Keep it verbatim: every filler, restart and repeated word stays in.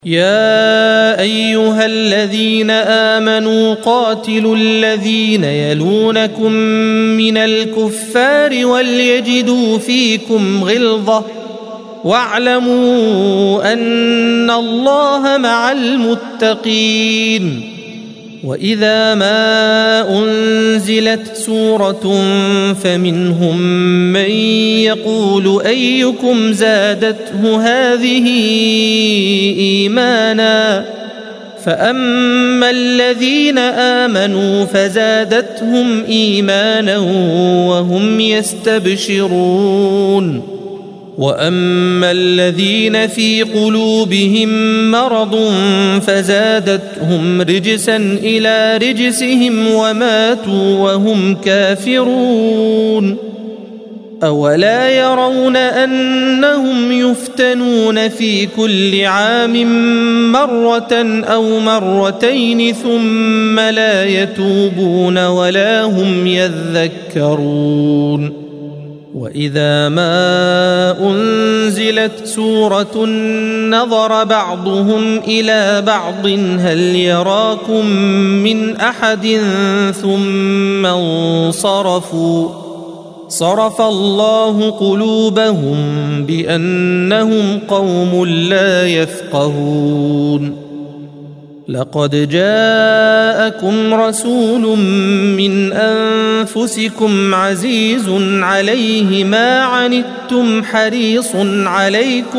يا أيها الذين آمنوا قاتلوا الذين يلونكم من الكفار وليجدوا فيكم غلظة واعلموا أن الله مع المتقين. وإذا ما أنزلت سورة فمنهم من يقول أيكم زادته هذه إيمانا فأما الذين آمنوا فزادتهم إيمانا وهم يستبشرون وأما الذين في قلوبهم مرض فزادتهم رجسا إلى رجسهم وماتوا وهم كافرون. أولا يرون أنهم يفتنون في كل عام مرة أو مرتين ثم لا يتوبون ولا هم يذكرون. وإذا ما أنزلت سورة نظر بعضهم إلى بعض هل يراكم من أحد ثم انصرفوا صرف الله قلوبهم بأنهم قوم لا يفقهون. لقد جاءكم رسول من أنفسكم عزيز عليه ما عنتم حريص عليكم